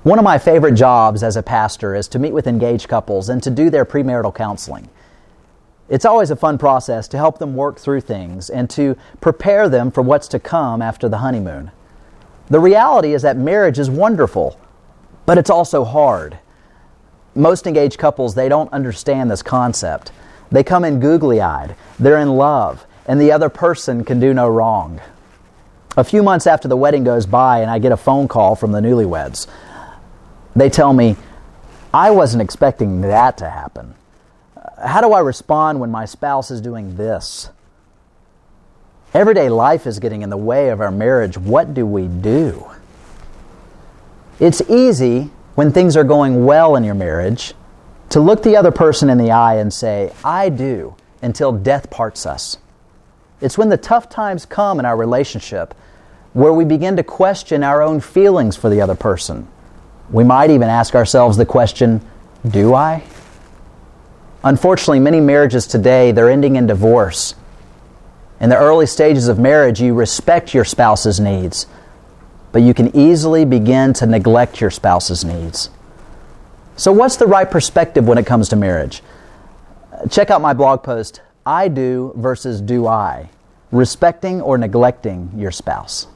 One of my favorite jobs as a pastor is to meet with engaged couples and to do their premarital counseling. It's always a fun process to help them work through things and to prepare them for what's to come after the honeymoon. The reality is that marriage is wonderful, but it's also hard. Most engaged couples, they don't understand this concept. They come in googly-eyed, they're in love, and the other person can do no wrong. A few months after the wedding goes by and I get a phone call from the newlyweds. They tell me, I wasn't expecting that to happen. How do I respond when my spouse is doing this? Everyday life is getting in the way of our marriage. What do we do? It's easy when things are going well in your marriage to look the other person in the eye and say, I do, until death parts us. It's when the tough times come in our relationship where we begin to question our own feelings for the other person. We might even ask ourselves the question, do I? Unfortunately, many marriages today, they're ending in divorce. In the early stages of marriage, you respect your spouse's needs, but you can easily begin to neglect your spouse's needs. So what's the right perspective when it comes to marriage? Check out my blog post, I do versus do I, respecting or neglecting your spouse.